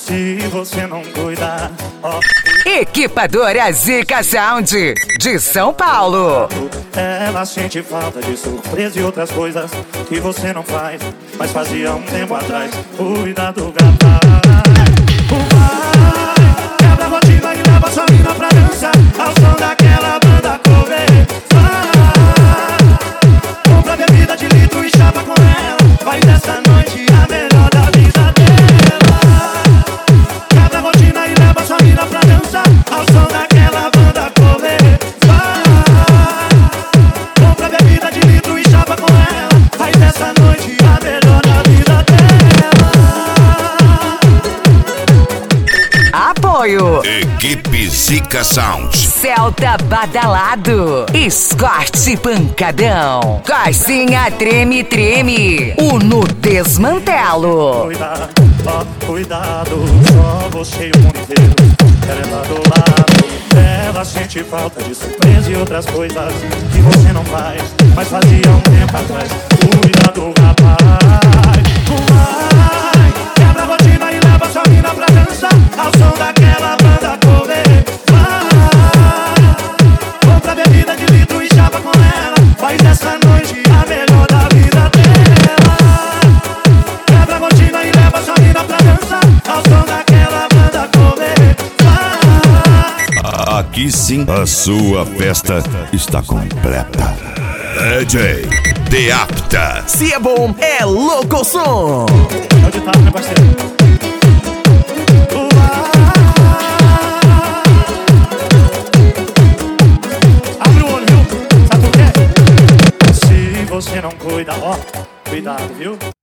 Se você não cuidar, ó. Equipadora Zica Sound de São Paulo. Ela sente falta de surpresa e outras coisas que você não faz, mas fazia um tempo atrás. Cuida do rapaz. Vai, quebra a rotina e leva sua mina pra dançar ao som daquela banda cover. Vai, compra bebida de litro e chapa com ela. Faz dessa noite a melhor da vida dela. Quebra a rotina e leva sua mina pra dançar ao som daquela banda cover. Vai, compra bebida de litro e chapa com ela. Faz dessa noite a melhor da vida dela. Apoio Equipe Zica Sound. Celta Badalado, Escorte Pancadão, Coisinha Treme Treme, Uno Desmantelo. Cuidado, ó, cuidado, só você e o mundo inteiro. Ela é lá do lado, ela sente falta de surpresa e outras coisas que você não faz, mas fazia um tempo atrás. Cuidado, rapaz. Vai, quebra a rotina e leva sua mina pra dançar ao som daquela banda cover. Vai, compra bebida de litro e chapa com ela. Faz dessa noite a melhor da vida dela. Quebra a rotina e leva sua mina pra dançar ao som daquela banda cover. Vai. Aqui sim, a sua festa está completa. DJ Deapta. Se é bom, é louco som. É o ditado, meu parceiro. Abre o olho, viu? Sabe por quê? Se você não cuida, ó, cuidado, viu?